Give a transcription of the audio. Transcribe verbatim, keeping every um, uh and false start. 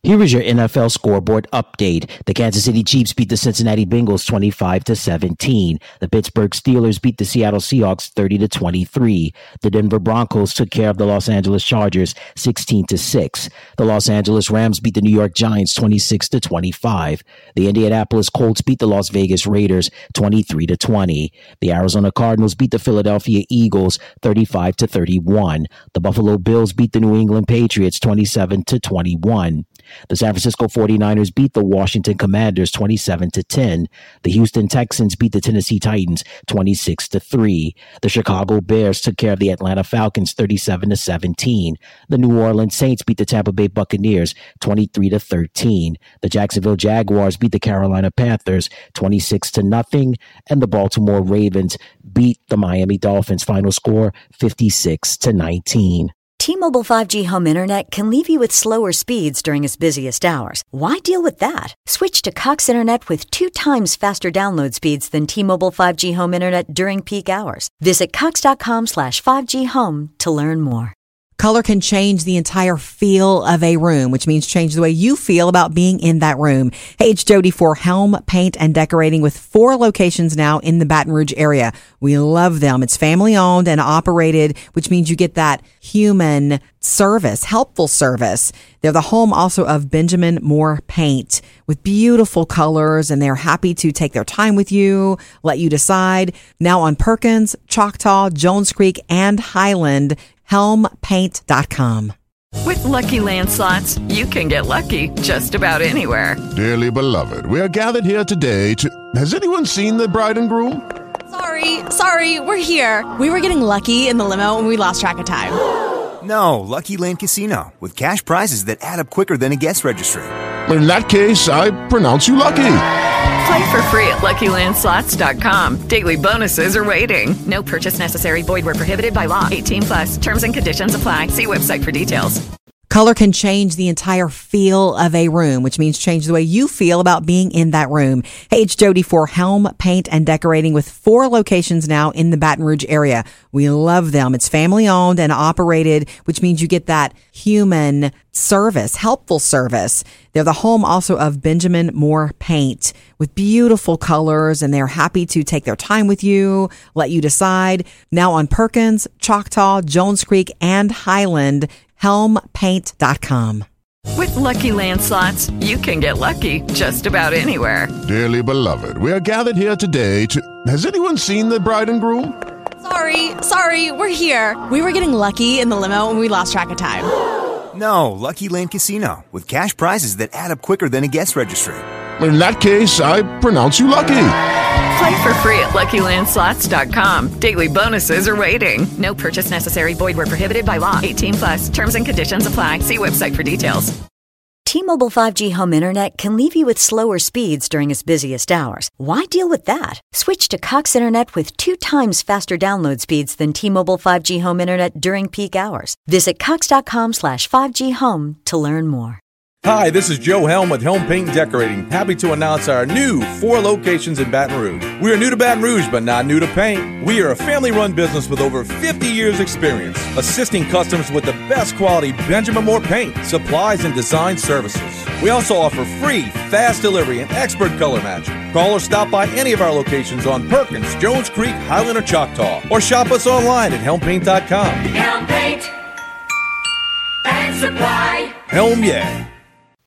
Here is your N F L scoreboard update. The Kansas City Chiefs beat the Cincinnati Bengals twenty-five to seventeen. The Pittsburgh Steelers beat the Seattle Seahawks thirty to twenty-three. The Denver Broncos took care of the Los Angeles Chargers sixteen to six. The Los Angeles Rams beat the New York Giants twenty-six to twenty-five. The Indianapolis Colts beat the Las Vegas Raiders twenty-three to twenty. The Arizona Cardinals beat the Philadelphia Eagles thirty-five to thirty-one. The Buffalo Bills beat the New England Patriots twenty-seven to twenty-one. The San Francisco forty-niners beat the Washington Commanders twenty-seven to ten. The Houston Texans beat the Tennessee Titans twenty-six to three. The Chicago Bears took care of the Atlanta Falcons thirty-seven to seventeen. The New Orleans Saints beat the Tampa Bay Buccaneers twenty-three to thirteen. The Jacksonville Jaguars beat the Carolina Panthers twenty-six to nothing. And the Baltimore Ravens beat the Miami Dolphins. Final score fifty-six to nineteen. T-Mobile five G home internet can leave you with slower speeds during its busiest hours. Why deal with that? Switch to Cox Internet with two times faster download speeds than T-Mobile five G home internet during peak hours. Visit cox.com slash 5G home to learn more. Color can change the entire feel of a room, which means change the way you feel about being in that room. Hey, it's Jody for Helm Paint and Decorating with four locations now in the Baton Rouge area. We love them. It's family owned and operated, which means you get that human service, helpful service. They're the home also of Benjamin Moore Paint with beautiful colors, and they're happy to take their time with you, let you decide. Now on Perkins, Choctaw, Jones Creek, and Highland, helm paint dot com. With Lucky Land Slots, you can get lucky just about anywhere. Dearly beloved, we are gathered here today to... Has anyone seen the bride and groom? Sorry, sorry, we're here. We were getting lucky in the limo and we lost track of time. No, Lucky Land Casino, with cash prizes that add up quicker than a guest registry. In that case, I pronounce you lucky. Play for free at lucky land slots dot com. Daily bonuses are waiting. No purchase necessary. Void where prohibited by law. eighteen plus. Terms and conditions apply. See website for details. Color can change the entire feel of a room, which means change the way you feel about being in that room. Hey, it's Jody for Helm Paint and Decorating with four locations now in the Baton Rouge area. We love them. It's family owned and operated, which means you get that human service, helpful service. They're the home also of Benjamin Moore Paint with beautiful colors, and they're happy to take their time with you, let you decide. Now on Perkins, Choctaw, Jones Creek, and Highland, helm paint dot com. With Lucky Land Slots, you can get lucky just about anywhere. Dearly beloved, we are gathered here today to... Has anyone seen the bride and groom? Sorry, sorry, we're here. We were getting lucky in the limo and we lost track of time. No, Lucky Land Casino, with cash prizes that add up quicker than a guest registry. In that case, I pronounce you lucky. Play for free at lucky land slots dot com. Daily bonuses are waiting. No purchase necessary. Void where prohibited by law. eighteen plus. Terms and conditions apply. See website for details. T-Mobile five G home internet can leave you with slower speeds during its busiest hours. Why deal with that? Switch to Cox Internet with two times faster download speeds than T-Mobile five G home internet during peak hours. Visit cox.com slash 5G home to learn more. Hi, this is Joe Helm with Helm Paint and Decorating. Happy to announce our new four locations in Baton Rouge. We are new to Baton Rouge, but not new to paint. We are a family-run business with over fifty years experience, assisting customers with the best quality Benjamin Moore paint, supplies, and design services. We also offer free, fast delivery and expert color matching. Call or stop by any of our locations on Perkins, Jones Creek, Highland, or Choctaw, or shop us online at helm paint dot com. Helm Paint and Supply. Helm, yeah.